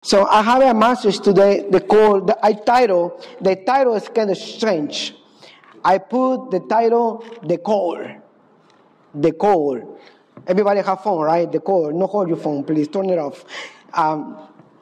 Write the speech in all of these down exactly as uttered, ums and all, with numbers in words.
So I have a message today. The call, the I title, the title is kind of strange. I put the title, The Call. The Call. Everybody have phone, right? The Call. No hold your phone, please. Turn it off. Um,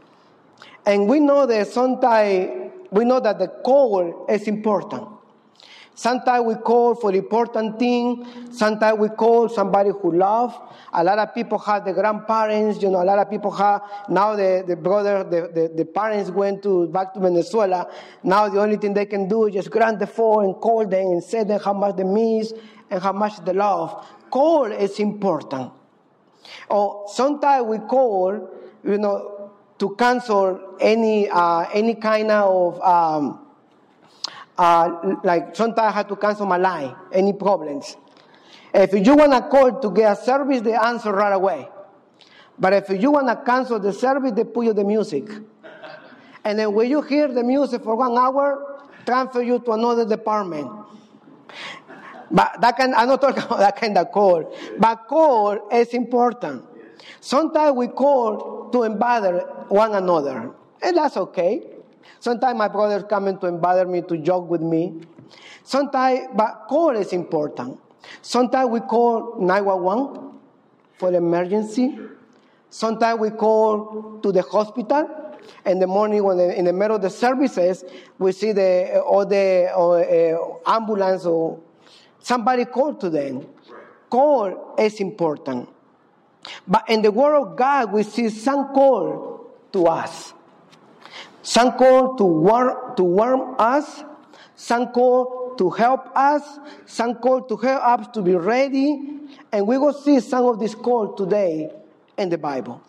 and we know that sometimes, we know that the call is important. Sometimes we call for important thing. Sometimes we call somebody who love. A lot of people have the grandparents. You know, a lot of people have now the, the brother, the, the, the parents went to back to Venezuela. Now the only thing they can do is just grant the phone and call them and say them how much they miss and how much they love. Call is important. Or sometimes we call, you know, to cancel any uh, any kind of. Um, Uh, like sometimes I have to cancel my line, any problems. If you want to call to get a service, they answer right away. But if you want to cancel the service, they put you the music. And then when you hear the music for one hour, transfer you to another department. But that kind, I'm not talking about that kind of call. But call is important. Sometimes we call to bother one another. And that's okay. Sometimes my brothers come in to bother me, to joke with me. Sometimes, but call is important. Sometimes we call nine one one for the emergency. Sometimes we call to the hospital. In the morning, when they, in the middle of the services, we see the or the or, uh, ambulance or somebody call to them. Call is important. But in the Word of God, we see some call to us. Some call to warm, to warm us. Some call to help us. Some call to help us to be ready. And we will see some of this call today in the Bible.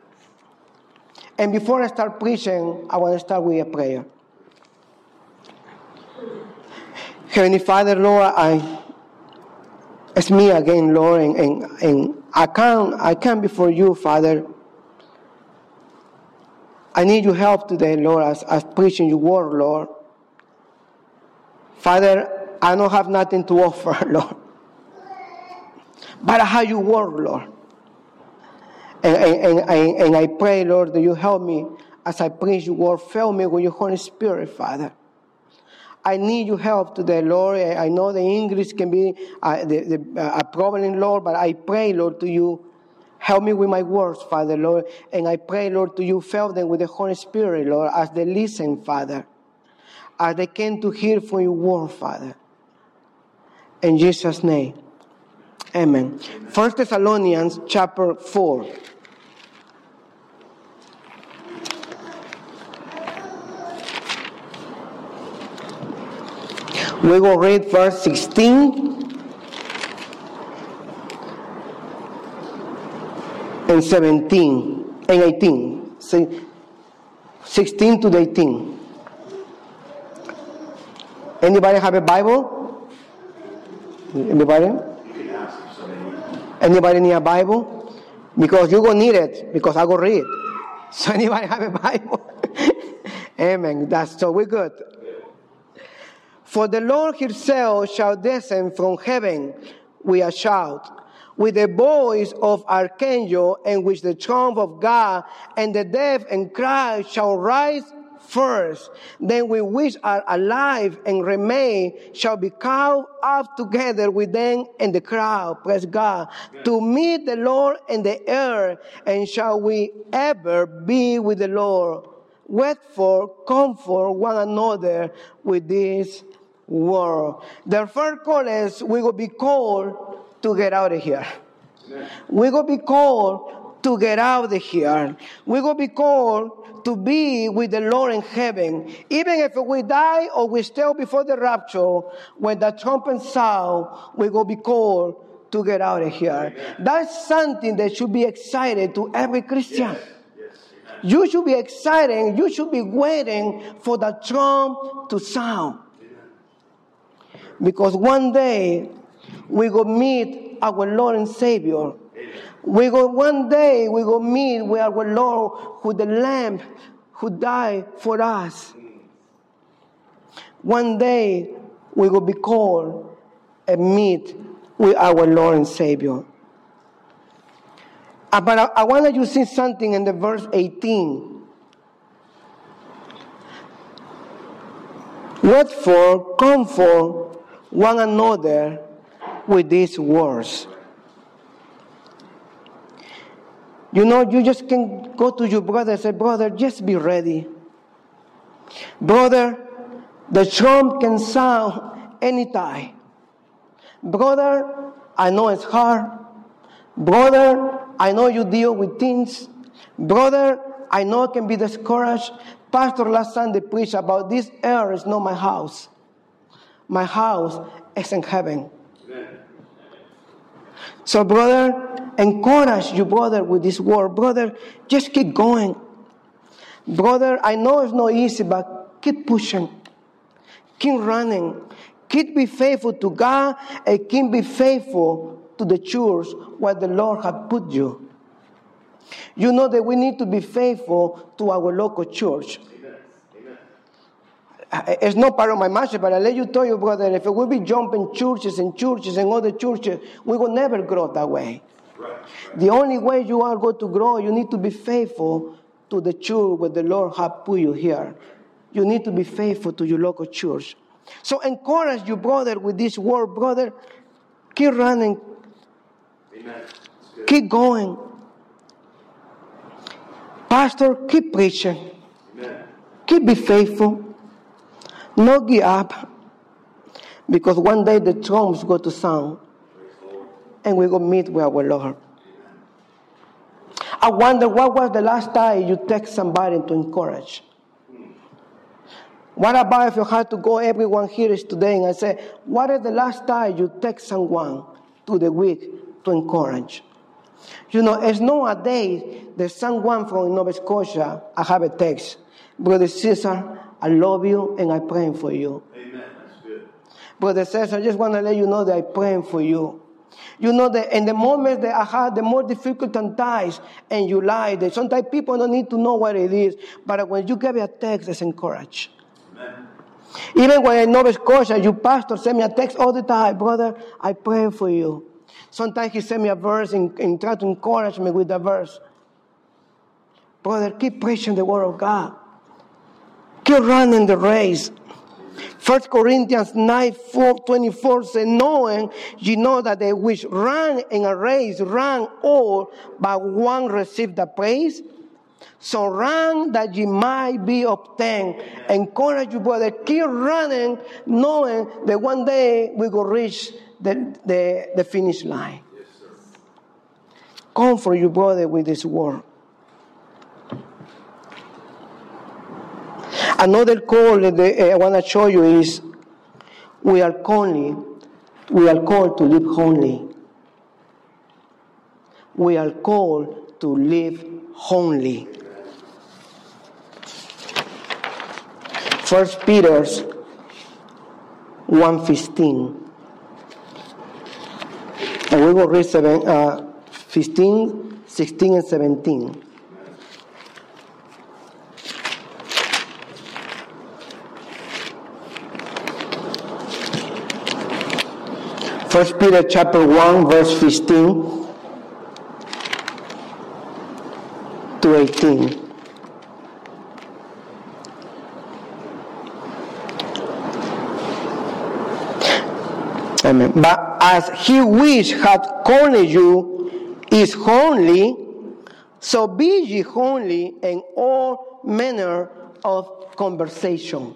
And before I start preaching, I want to start with a prayer. Heavenly Father, Lord, I, it's me again, Lord, and, and, and I come, I come before you, Father. I need your help today, Lord, as, as preaching your word, Lord. Father, I don't have nothing to offer, Lord. But I have your word, Lord. And, and, and, and I pray, Lord, that you help me as I preach your word. Fill me with your Holy Spirit, Father. I need your help today, Lord. I know the English can be uh, the, the, uh, a problem, Lord, but I pray, Lord, to you. Help me with my words, Father, Lord. And I pray, Lord, to you, fill them with the Holy Spirit, Lord, as they listen, Father. As they came to hear from your word, Father. In Jesus' name. Amen. First Thessalonians chapter four. We will read verse sixteen. And seventeen and eighteen. sixteen to eighteen. Anybody have a Bible? Anybody? Anybody need a Bible? Because you're going to need it, because I'm going to read. So anybody have a Bible? Amen. That's so we're good. For the Lord himself shall descend from heaven with a shout, with the voice of archangel, and with the trump of God, and the deaf and Christ shall rise first. Then we which are alive and remain shall be caught up together with them in the crowd, praise God, Amen, to meet the Lord in the air, and shall we ever be with the Lord. Wherefore, comfort one another with this word. The first call is we will be called to get out of here. Amen. We're going to be called to get out of here. We're going to be called to be with the Lord in heaven. Even if we die or we still before the rapture, when the trumpet sound, we're going to be called to get out of here. Amen. That's something that should be excited to every Christian. Yes. Yes. You should be excited. You should be waiting for the trump to sound. Amen. Because one day, we go meet our Lord and Savior. We go one day we go meet with our Lord, who the Lamb who died for us. One day we will be called and meet with our Lord and Savior. Uh, but I, I wanted you to see something in the verse eighteen. Wherefore, comfort one another with these words. You know, you just can go to your brother and say, brother, just be ready. Brother, the trump can sound anytime. Brother, I know it's hard. Brother, I know you deal with things. Brother, I know I can be discouraged. Pastor last Sunday preached about this earth is not my house. My house is in heaven. Amen. So, brother, encourage your brother with this word. Brother, just keep going. Brother, I know it's not easy, but keep pushing. Keep running. Keep be faithful to God and keep be faithful to the church where the Lord has put you. You know that we need to be faithful to our local church. Amen. Amen. It's not part of my message, but I let you tell you, brother, if we be jumping churches and churches and other churches, we will never grow that way. Right. Right. The only way you are going to grow, you need to be faithful to the church where the Lord has put you here. You need to be faithful to your local church. So encourage your brother with this word, brother. Keep running. Amen. Keep going. Pastor, keep preaching. Amen. Keep be faithful. No give up. Because one day the drums go to sound. And we go meet with our Lord. I wonder what was the last time you text somebody to encourage? What about if you had to go, everyone here is today, and I say, what is the last time you text someone to the week to encourage? You know, it's not a day that someone from Nova Scotia, I have a text. Brother Cesar, I love you and I'm praying for you. Amen. That's good. Brother Cesar, I just want to let you know that I'm praying for you. You know that in the moments that I had the more difficult times and you lie, that sometimes people don't need to know what it is, but when you give a text, it's encouraged. Amen. Even when in Nova Scotia, your pastor send me a text all the time, brother, I pray for you. Sometimes he send me a verse and, and try to encourage me with the verse. Brother, keep preaching the word of God. Keep running the race. First Corinthians nine twenty-four says, knowing you know that they which run in a race run all, but one receive the praise. So run that ye might be obtained. Encourage you, brother. Keep running, knowing that one day we will reach the, the, the finish line. Yes, sir. Comfort you, brother, with this word. Another call that I want to show you is we are called, we are called to live holy. We are called to live holy. First Peter one fifteen. And we will read seven, uh, fifteen, sixteen, and seventeen. First Peter chapter one, verse fifteen to eighteen. Amen. But as he which hath called you is holy, so be ye holy in all manner of conversation.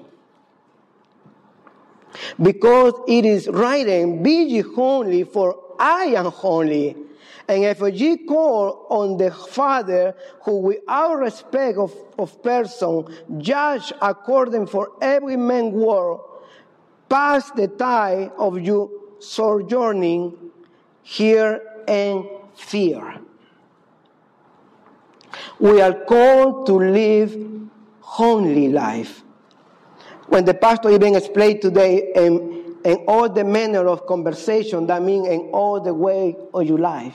Because it is written, be ye holy, for I am holy. And if ye call on the Father, who without respect of, of person, judge according for every man's work, pass the time of you sojourning here in fear. We are called to live holy life. When the pastor even explained today, in, in all the manner of conversation, that means in all the way of your life.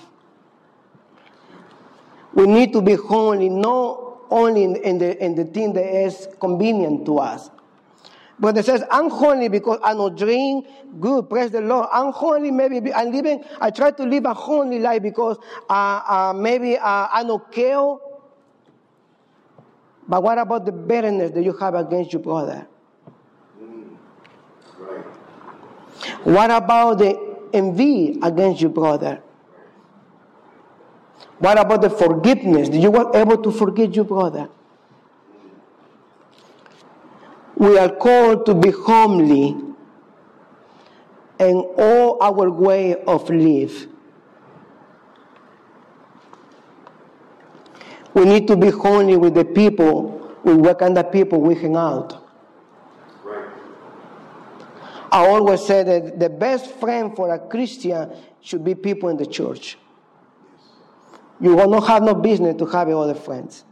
We need to be holy, not only in, in, the, in the thing that is convenient to us. But it says, I'm holy because I don't drink. Good, praise the Lord. I'm holy, maybe I'm living, I try to live a holy life because uh, uh, maybe uh, I don't kill. But what about the bitterness that you have against your brother? What about the envy against your brother? What about the forgiveness? Did you were able to forgive your brother? We are called to be homely in all our way of life. We need to be homely with the people, with what kind of people we hang out. Right. I always say that the best friend for a Christian should be people in the church. You will not have no business to have other friends.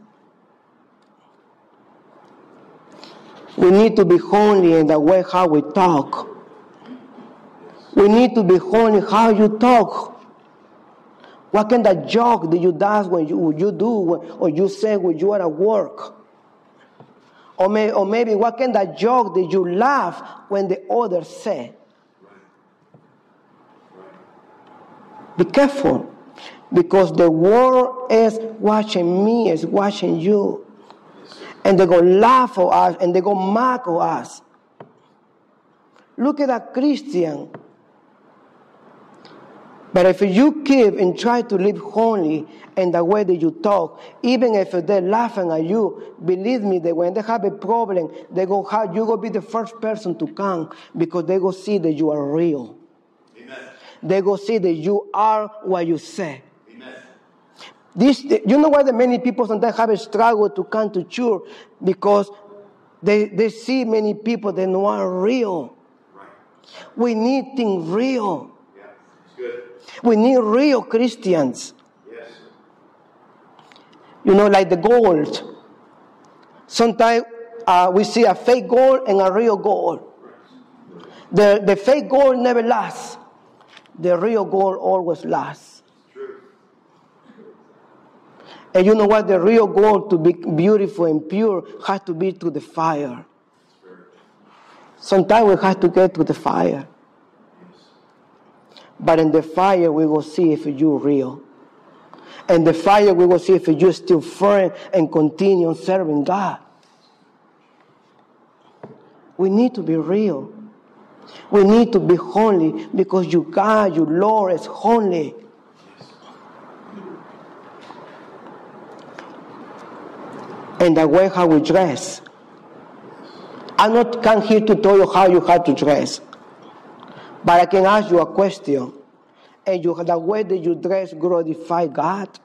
We need to be holy in the way how we talk. We need to be holy how you talk. What kind of joke do you do when you, you do or you say when you are at work? Or, may, or maybe what kind of joke did you laugh when the others say? Be careful. Because the world is watching me, is watching you. And they're going to laugh at us and they're going to mock at us. Look at a Christian. But if you keep and try to live holy in the way that you talk, even if they're laughing at you, believe me that when they have a problem, they go have, you're going to be the first person to come because they go see that you are real. Amen. They go see that you are what you say. This, you know why the many people sometimes have a struggle to come to church? Because they, they see many people that no are real. Right. We need things real. Yeah, it's good. We need real Christians. Yes. You know, like the gold. Sometimes uh, we see a fake gold and a real gold. The, the fake gold never lasts. The real gold always lasts. And you know what? The real gold to be beautiful and pure has to be through the fire. Sometimes we have to get to the fire. But in the fire, we will see if you're real. In the fire, we will see if you're still firm and continue serving God. We need to be real. We need to be holy because your God, your Lord is holy. And the way how we dress. I'm not come here to tell you how you have to dress. But I can ask you a question. And you, the way that you dress glorify God.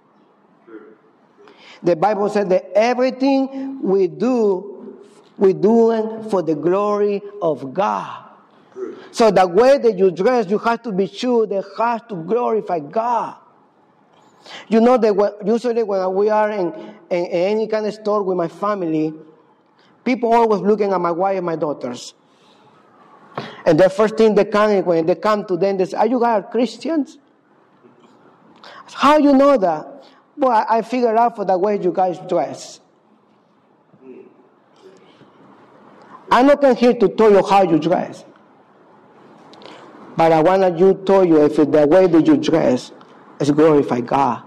The Bible said that everything we do, we do it for the glory of God. So the way that you dress, you have to be sure that it has to glorify God. You know that when, usually when we are in, in, in any kind of store with my family, people always looking at my wife and my daughters. And the first thing they come, when they come to them, they say, are you guys Christians? How you know that? Well, I, I figured out for the way you guys dress. I'm not here to tell you how you dress. But I want you to tell you if the way that you dress is glorify God.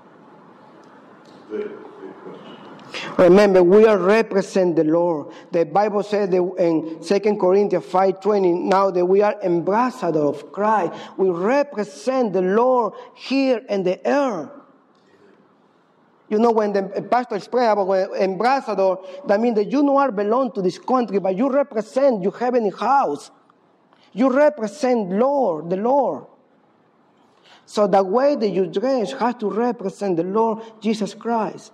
Good, good Remember, we are represent the Lord. The Bible says that in Second Corinthians five twenty, now that we are ambassadors of Christ, we represent the Lord here in the earth. You know, when the pastor explains about ambassador, that means that you no are belong to this country, but you represent your heavenly house. You represent Lord, the Lord. So the way that you dress has to represent the Lord Jesus Christ.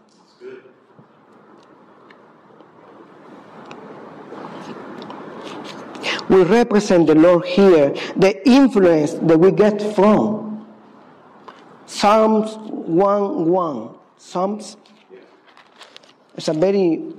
We represent the Lord here, the influence that we get from Psalms one one. Psalms. It's a very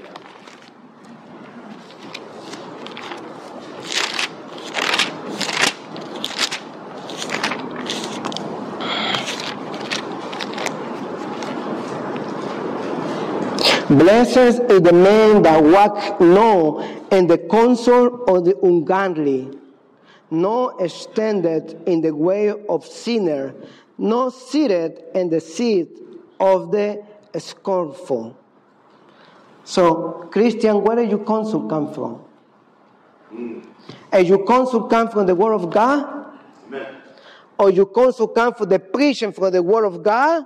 Blessed is the man that walk not in the counsel of the ungodly, nor standeth in the way of sinner, nor seated in the seat of the scornful. So, Christian, where does your counsel come from? And your counsel come from the Word of God? Amen. Or your counsel come from the preaching from the Word of God?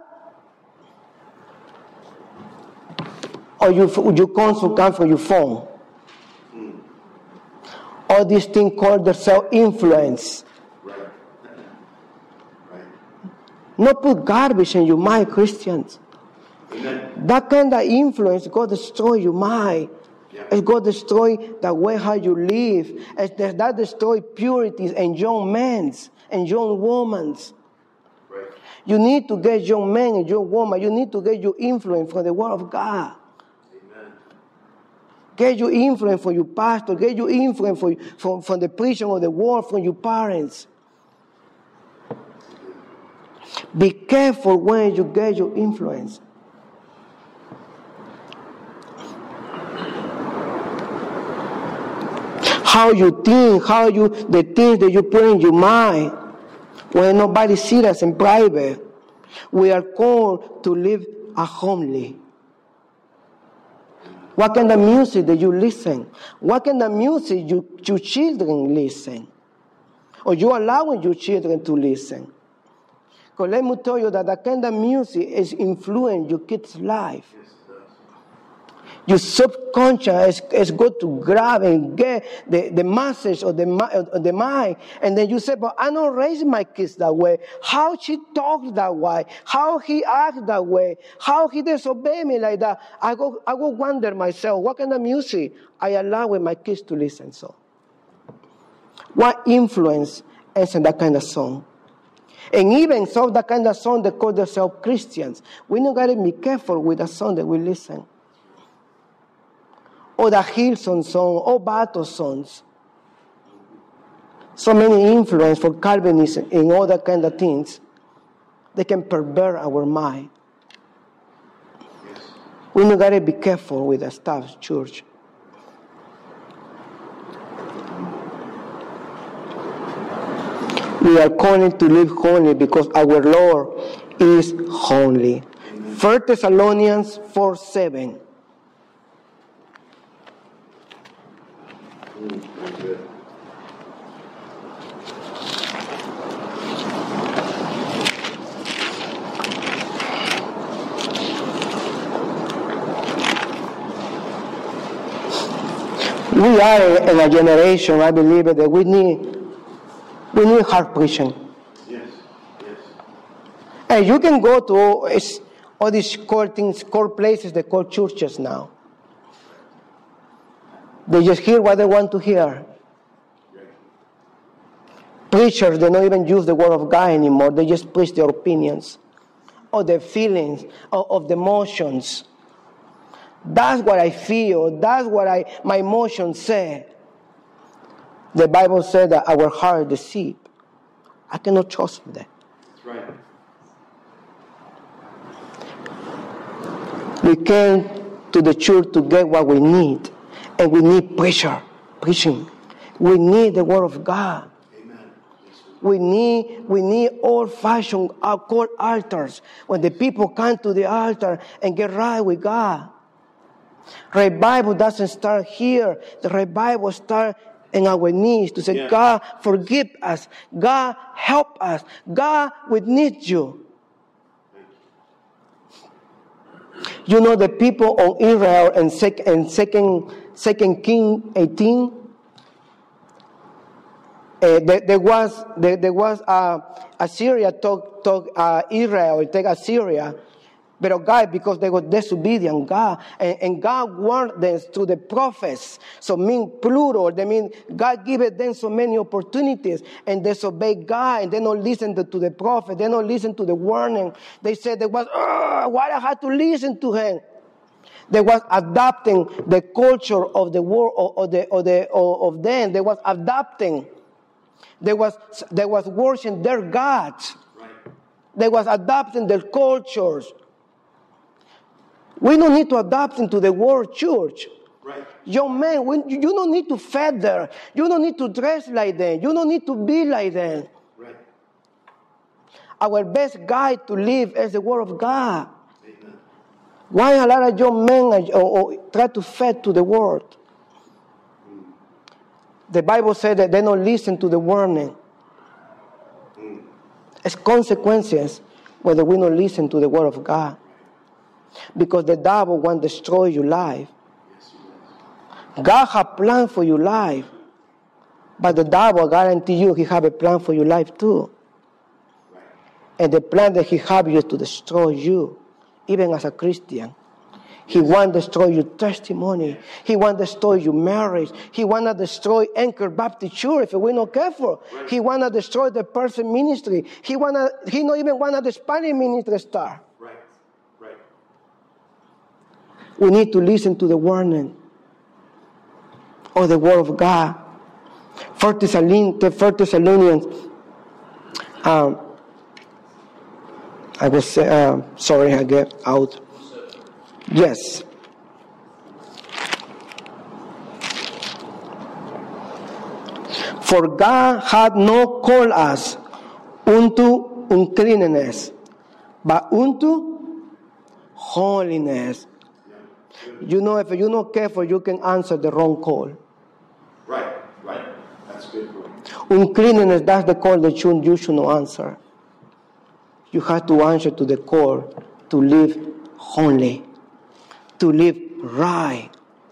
Or your, your counsel come from your phone? Mm. All these things called themselves influence. Right. Right. Not put garbage in your mind, Christians. Amen. That kind of influence God destroy your mind. Yeah. It's God destroy the way how you live. It's that, that destroy purities in young men and young women. Right. You need to get young men and young women. You need to get your influence from the Word of God. Amen. Get your influence from your pastor. Get your influence from, from, from the preaching of the Word from your parents. Be careful when you get your influence. How you think, how you, the things that you put in your mind, when nobody sees us in private. We are called to live a homely. What kind of music do you listen? What kind of music you, your children listen? Or you allowing your children to listen? Because let me tell you that that kind of music is influencing your kids' life. Yes, it does. Your subconscious is, is good to grab and get the, the message of the, of the mind. And then you say, but I don't raise my kids that way. How she talks that way. How he acts that way. How he disobey me like that. I go, I go wonder myself, what kind of music I allow my kids to listen to? What influence is in that kind of song? And even some of that kind of song, they call themselves Christians. We don't got to be careful with the song that we listen. Or the Hillsong song, or battle songs. So many influence for Calvinism and all that kind of things. They can pervert our mind. Yes. We don't got to be careful with that stuff, church. We are calling to live holy because our Lord is holy. First Thessalonians four seven. Mm, very good. We are in a generation, I believe, that we need we need hard preaching. Yes. Yes. And you can go to all, all these core things, core places they call churches now. They just hear what they want to hear. Right. Preachers, they don't even use the word of God anymore. They just preach their opinions or their feelings or of the emotions. That's what I feel. That's what I my emotions say. The Bible said that our heart is deceived. I cannot trust that. That's right. We came to the church to get what we need. And we need preacher, preaching. We need the word of God. Amen. Yes, We need, we need old-fashioned uh, court altars when the people come to the altar and get right with God. Revival doesn't start here. The revival starts in our knees to say, Yeah. God, forgive us. God, help us. God, we need you. You know the people of Israel in second, in second, second King eighteen. Uh, there, there was there, there was uh, Assyria took took uh, Israel take Assyria, but God because they were disobedient God and, and God warned them through the prophets. So mean plural. They mean God gave them so many opportunities and they disobey God and they don't listen to, to the prophet. They don't listen to the warning. They said there was oh, why I had to listen to him. They was adopting the culture of the world of, of the of the of, of them. They was adopting. They was they was worshiping their gods. right. They was adopting their cultures. We don't need to adapt into the world church. Right. Young men, we, you don't need to feather. You don't need to dress like them. You don't need to be like them. Right. Our best guide to live is the Word of God. Amen. Why a lot of young men are, or, or try to fit to the world? The Bible said that they don't listen to the warning. It's consequences whether we don't listen to the word of God. Because the devil wants to destroy your life. God has a plan for your life. But the devil, I guarantee you, he has a plan for your life too. And the plan that he has is to destroy you, even as a Christian. He wants to destroy your testimony. He wants to destroy your marriage. He wants to destroy Anchor Baptist Church if we're not careful. Right. He wants to destroy the person ministry. He wanna. He not even want the Spanish ministry start. Right. Right. We need to listen to the warning of the Word of God. First Thessalonians. Um, I was uh, sorry, I get out. Yes. For God had not called us unto uncleanness, but unto holiness. You know, if you're not careful, you can answer the wrong call. Right, right. That's good. Uncleanness, that's the call that you, you should not answer. You have to answer to the call to live holy, to live right.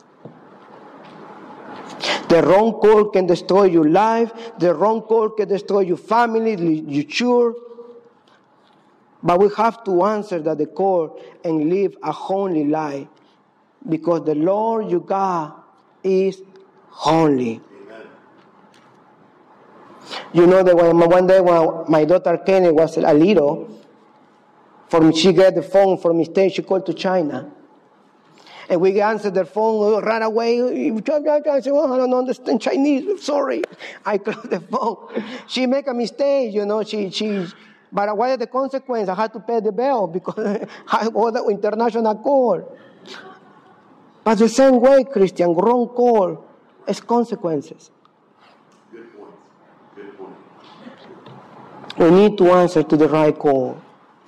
The wrong call can destroy your life. The wrong call can destroy your family, your church. But we have to answer that the call and live a holy life. Because the Lord your God is holy. Amen. You know that when, one day when my daughter Kenny was a little, from she got the phone from mistake, she called to China. And we answered the phone, ran away. I said, oh, I don't understand Chinese. Sorry. I closed the phone. She make a mistake, you know. She, she, but what is the consequence? I had to pay the bill because I was the international call. But the same way, Christian, wrong call has consequences. Good point. Good point. We need to answer to the right call.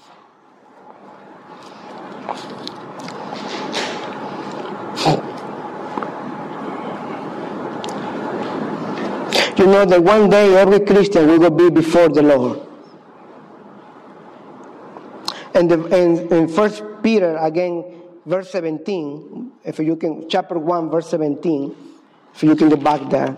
You know that one day every Christian will be before the Lord. And the, in, in First Peter, again, verse seventeen, if you can, chapter one, verse seventeen, if you can go back there.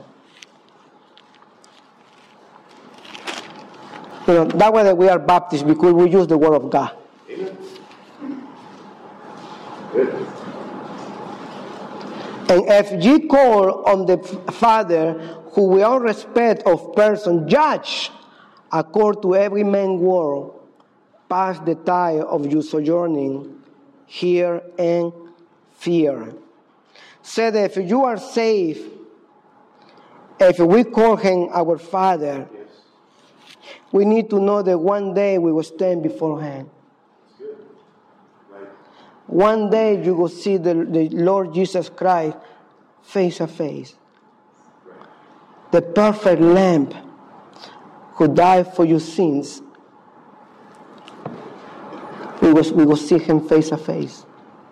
You know, that way that we are Baptists because we use the word of God. Amen. Good. And if ye call on the Father, who without respect of person judge according to every man's world, pass the time of your sojourning here in fear. Say that if you are safe, if we call him our Father, Yes. we need to know that one day we will stand before him. That's good. Right. One day you will see the, the Lord Jesus Christ face to face. Right. The perfect Lamb who died for your sins. We will, we will see him face to face.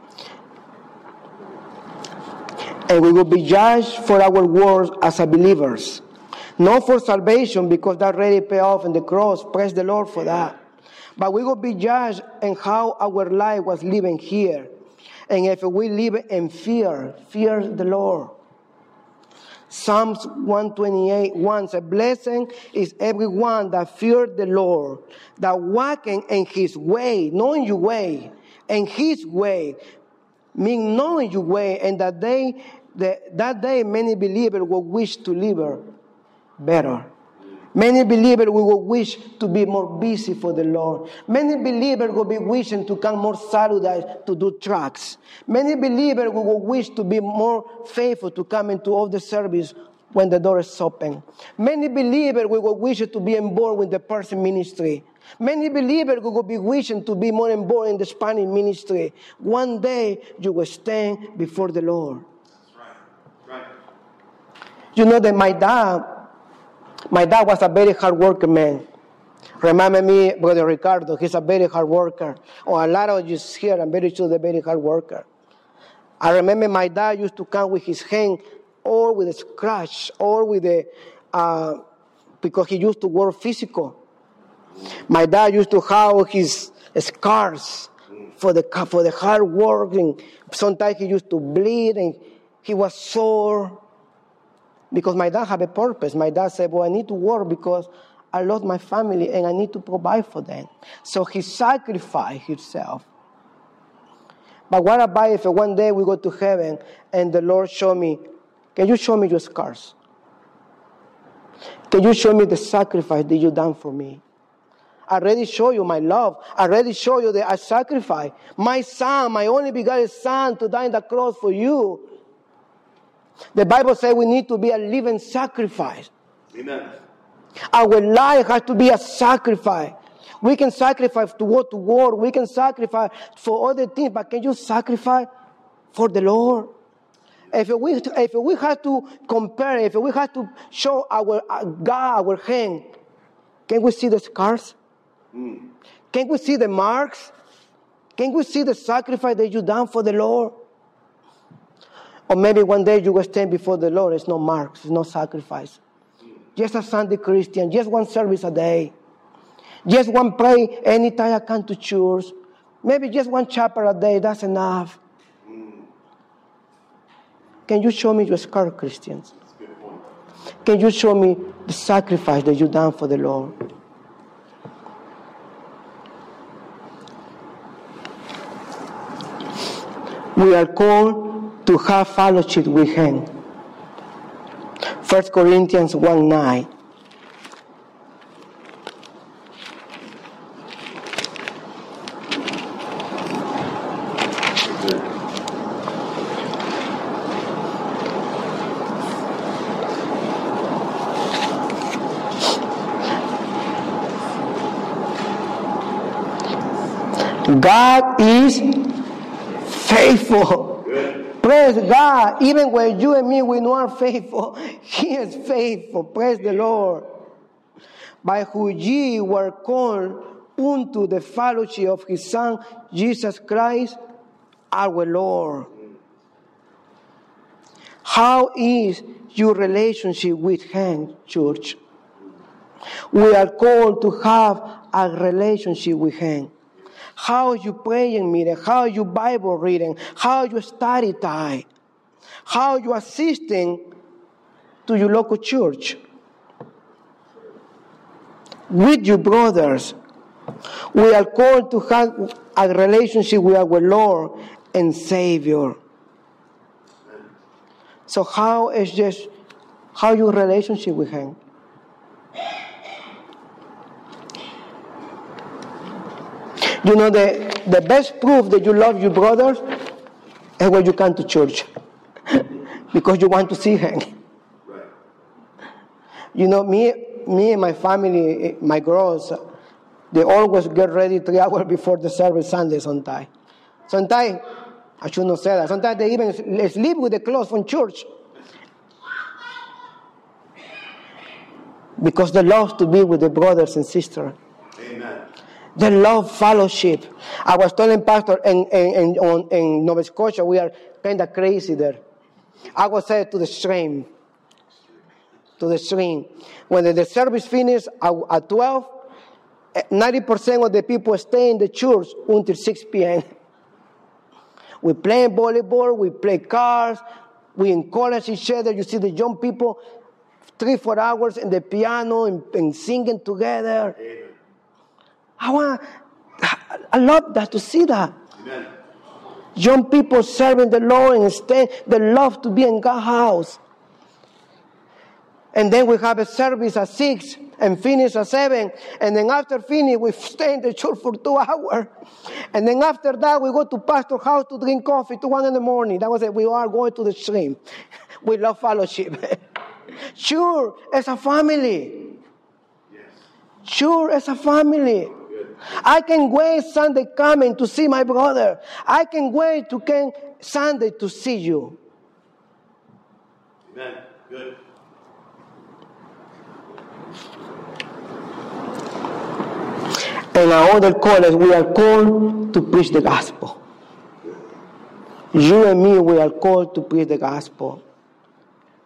And we will be judged for our works as a believers. Not for salvation, because that already paid off in the cross. Praise the Lord for that. But we will be judged in how our life was living here. And if we live in fear, fear the Lord. Psalms one twenty-eight, one says, blessed is everyone that feared the Lord, that walking in his way, knowing your way, and his way, mean knowing your way, and that day, that, that day many believers will wish to live better. Many believers will wish to be more busy for the Lord. Many believers will be wishing to come more Saturdays to do tracks. Many believers will wish to be more faithful to come into all the service when the door is open. Many believers will wish to be involved with the person ministry. Many believers will be wishing to be more involved in the Spanish ministry. One day you will stand before the Lord. That's right. Right. You know that my dad, my dad was a very hard worker man. Remember me, Brother Ricardo, he's a very hard worker. Or a lot of you here, I'm very sure they're very hard worker. I remember my dad used to come with his hand all with a scratch, all with a, uh, because he used to work physical. My dad used to have his scars for the for the hard work, and sometimes he used to bleed, and he was sore. Because my dad had a purpose. My dad said, well, I need to work because I love my family and I need to provide for them. So he sacrificed himself. But what about if one day we go to heaven and the Lord show me, can you show me your scars? Can you show me the sacrifice that you done for me? I already show you my love. I already show you that I sacrifice my son, my only begotten son, to die on the cross for you. The Bible says we need to be a living sacrifice. Amen. Our life has to be a sacrifice. We can sacrifice to go to war. We can sacrifice for other things. But can you sacrifice for the Lord? If we, if we have to compare, if we have to show our God, our hand, can we see the scars? Mm. Can we see the marks? Can we see the sacrifice that you done for the Lord? Or maybe one day you will stand before the Lord. It's no marks. It's no sacrifice. Just a Sunday Christian. Just one service a day. Just one pray anytime I come to church. Maybe just one chapter a day. That's enough. Can you show me your scar, Christians? Can you show me the sacrifice that you done for the Lord? We are called to have fellowship with Him. First Corinthians one nine. God is faithful. Good. Praise God. Even when you and me, we not faithful, He is faithful. Praise the Lord. By who ye were called unto the fellowship of His Son, Jesus Christ, our Lord. How is your relationship with Him, church? We are called to have a relationship with Him. How you praying meeting, how you Bible reading, how you study time, how you assisting to your local church. With your brothers, we are called to have a relationship with our Lord and Savior. So how is just, how your relationship with Him? You know, the, the best proof that you love your brothers is when you come to church. Because you want to see Him. Right. You know, me, me and my family, my girls, they always get ready three hours before the service Sunday sometimes. Sometimes, I should not say that, sometimes they even sleep with the clothes from church. Because they love to be with the brothers and sisters. Amen. They love fellowship. I was telling Pastor in, in, in, in Nova Scotia, we are kind of crazy there. I was said to the stream. To the stream. When the, the service finished at, at twelve, ninety percent of the people stay in the church until six p.m. We play volleyball, we play cards, we encourage each other. You see the young people, three, four hours in the piano and, and singing together. Amen. I want, I love that, to see that. Amen. Young people serving the Lord and stay, they love to be in God's house. And then we have a service at six and finish at seven. And then after finish, we stay in the church for two hours. And then after that, we go to pastor's house to drink coffee to one in the morning. That was it. We are going to the stream. We love fellowship. Sure, as a family. Yes. Sure, as a family. I can wait Sunday coming to see my brother. I can wait to come Sunday to see you. Amen. Good. In our other college, we are called to preach the gospel. You and me, we are called to preach the gospel.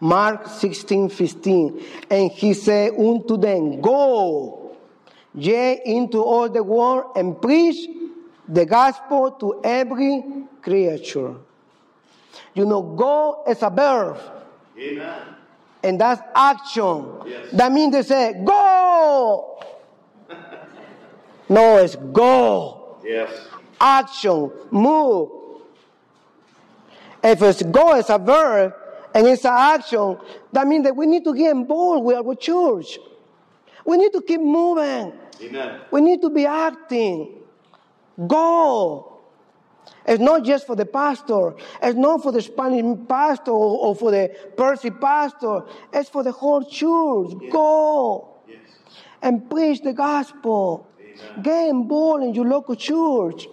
Mark sixteen fifteen. And he said unto them, Go ye into all the world and preach the gospel to every creature. You know, go is a verb. Amen. And that's action. Yes. That means they say, go. No, it's go. Yes. Action. Move. If it's go as a verb and it's an action, that means that we need to get involved with our church. We need to keep moving. Amen. We need to be acting. Go. It's not just for the pastor. It's not for the Spanish pastor or, or for the Percy pastor. It's for the whole church. Yes. Go. Yes. And preach the gospel. Amen. Get involved in your local church.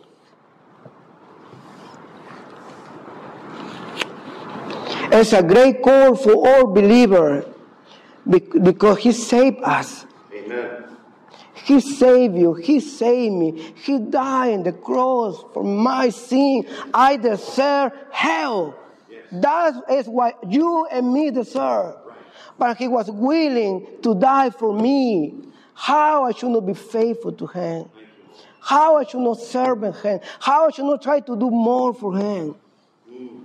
It's a great call for all believers because He saved us. Amen. He saved you. He saved me. He died on the cross for my sin. I deserve hell. Yes. That is what you and me deserve. Right. But He was willing to die for me. How I should not be faithful to Him. How I should not serve Him. How I should not try to do more for Him. Mm.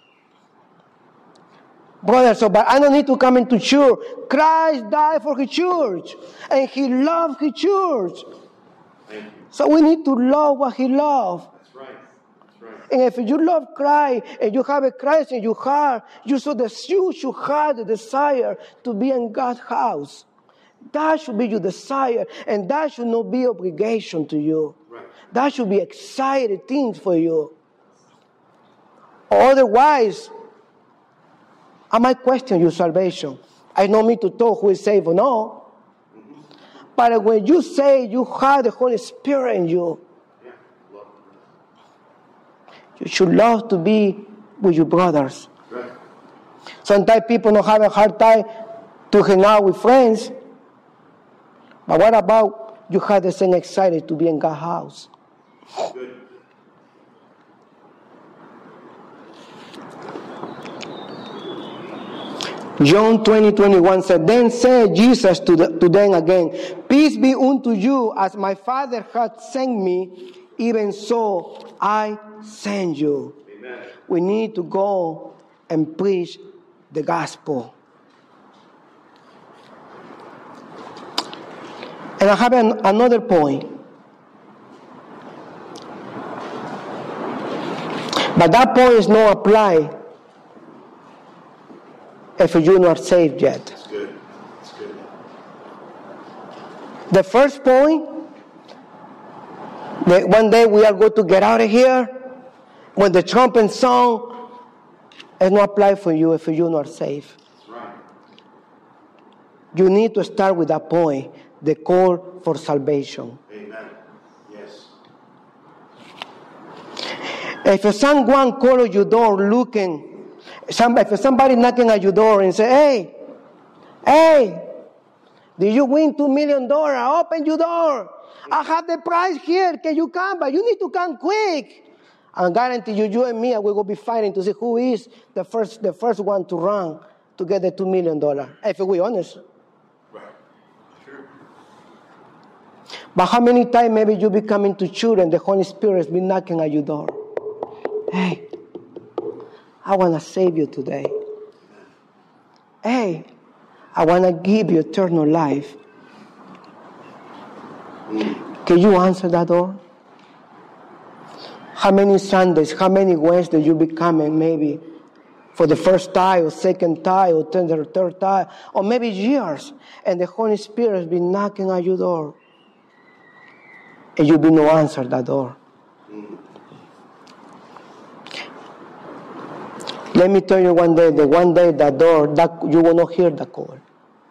Brother, so but I don't need to come into church. Christ died for His church. And He loved His church. Thank you. So we need to love what He loved. That's right. That's right. And if you love Christ and you have a Christ in your heart, you should, you should have the desire to be in God's house. That should be your desire. And that should not be obligation to you. Right. That should be exciting things for you. Otherwise, I might question your salvation. I don't mean to talk who is saved or no. Mm-hmm. But when you say you have the Holy Spirit in you, Yeah. Love. you should love to be with your brothers. Right. Sometimes people don't have a hard time to hang out with friends. But what about you have the same excited to be in God's house? Good. John twenty, twenty-one said, Then said Jesus to, the, to them again, Peace be unto you, as my Father hath sent me, even so I send you. Amen. We need to go and preach the gospel. And I have an, another point. But that point is not applied if you're not saved yet. That's good. That's good. The first point, that one day we are going to get out of here, when the trumpet song is not applied for you if you're not saved. That's right. You need to start with that point, the call for salvation. Amen. Yes. If someone calls your door looking, somebody, if somebody knocking at your door and say, hey, hey, did you win two million dollars? Open your door. I have the prize here. Can you come? But you need to come quick. I guarantee you, you and me, we will be fighting to see who is the first, the first one to run to get the two million dollars. If we're honest. Right. Sure. But how many times maybe you be coming to church and the Holy Spirit has been knocking at your door? Hey, I want to save you today. Hey, I want to give you eternal life. Can you answer that door? How many Sundays, how many Wednesdays you be coming maybe for the first time or second time or third or third time or maybe years and the Holy Spirit has been knocking at your door and you be no answer that door. Let me tell you one day, the one day that door, that you will not hear the call.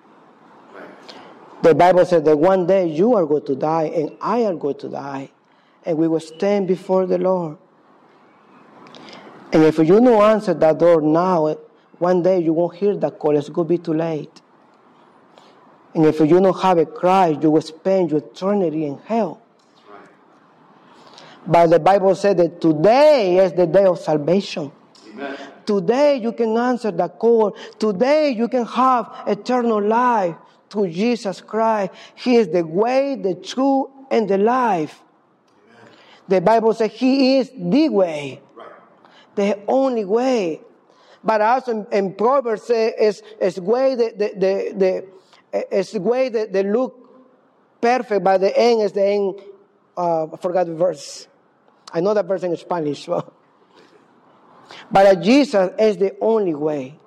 The Bible says that one day you are going to die and I am going to die. And we will stand before the Lord. And if you don't answer that door now, one day you won't hear that call. It's going to be too late. And if you don't have a Christ, you will spend your eternity in hell. But the Bible said that today is the day of salvation. Amen. Today you can answer the call. Today you can have eternal life through Jesus Christ. He is the way, the truth, and the life. Amen. The Bible says He is the way, right. The only way. But also in, in Proverbs says it's, it's way that the, the, the, it's the way that they look perfect, but the end is the end. Uh, I forgot the verse. I know that verse in Spanish. So. But Jesus is the only way.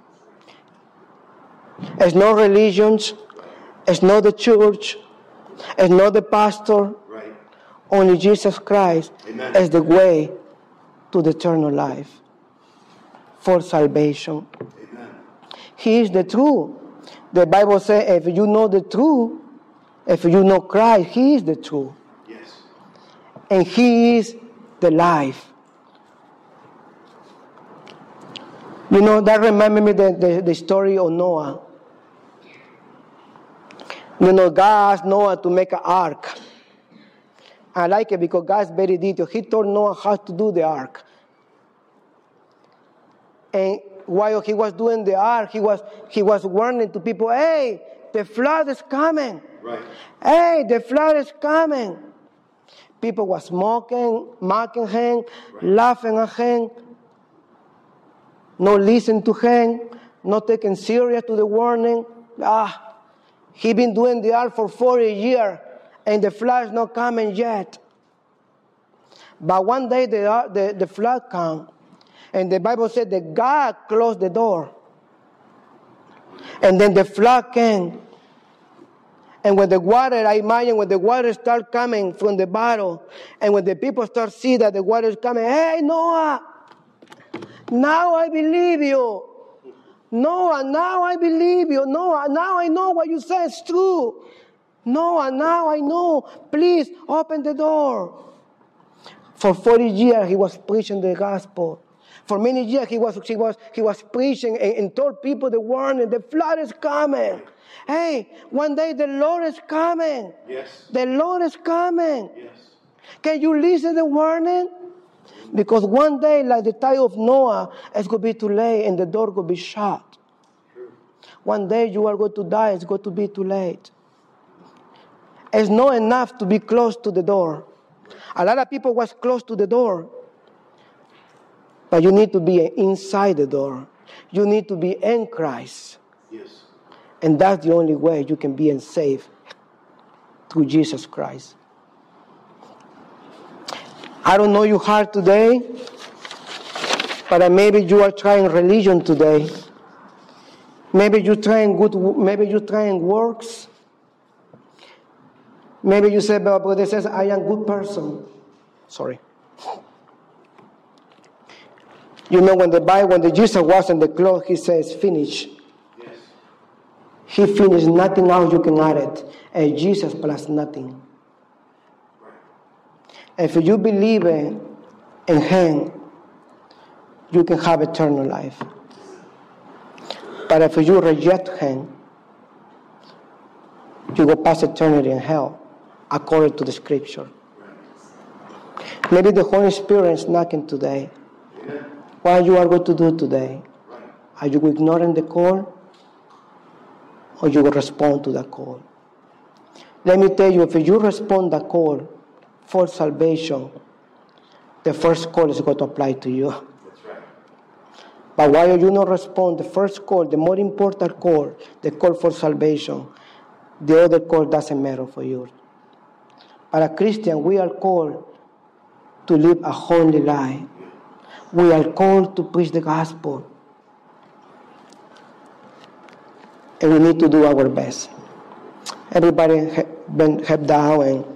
It's not religions. It's not the church. It's not the pastor. Right. Only Jesus Christ Amen. Is the way to the eternal life for salvation. Amen. He is the truth. The Bible says if you know the truth, if you know Christ, He is the truth. Yes. And He is the life. You know, that reminded me the, the, the story of Noah. You know, God asked Noah to make an ark. I like it because God's very detailed. He told Noah how to do the ark. And while he was doing the ark, he was he was warning to people, hey, the flood is coming. Right. Hey, the flood is coming. People was mocking, mocking him, right. Laughing at him, not listening to him, not taking serious to the warning. Ah, he been doing the ark for forty years, and the flood is not coming yet. But one day the the, the flood came. And the Bible said that God closed the door. And then the flood came. And when the water, I imagine when the water start coming from the bottom, and when the people start see that the water is coming, hey, Noah, now I believe you. Noah, now I believe you. Noah, now I know what you say is true. Noah, now I know. Please open the door. For forty years, he was preaching the gospel. For many years, he was he was he was preaching and, and told people the warning: the flood is coming. Hey, one day the Lord is coming. Yes. The Lord is coming. Yes. Can you listen to the warning? Because one day, like the time of Noah, it's going to be too late and the door will be shut. True. One day you are going to die. It's going to be too late. It's not enough to be close to the door. A lot of people was close to the door. But you need to be inside the door. You need to be in Christ. Yes. And that's the only way you can be saved, through Jesus Christ. I don't know your heart today, but maybe you are trying religion today. Maybe you're trying good. Maybe you're trying works. Maybe you say, but brother says, I am a good person. Sorry. You know, when the Bible, when the Jesus was on the cross, he says, finish. Yes. He finished, nothing else you can add it. And Jesus plus nothing. Right. If you believe in him, you can have eternal life. But if you reject him, you go past eternity in hell, according to the scripture. Right. Maybe the Holy Spirit is knocking today. Amen. What you are going to do today? Are you ignoring the call? Or you will respond to the call? Let me tell you, if you respond to the call for salvation, the first call is going to apply to you. That's right. But while you not respond, the first call, the more important call, the call for salvation, the other call doesn't matter for you. But a Christian, we are called to live a holy life. We are called to preach the gospel. And we need to do our best. Everybody head down and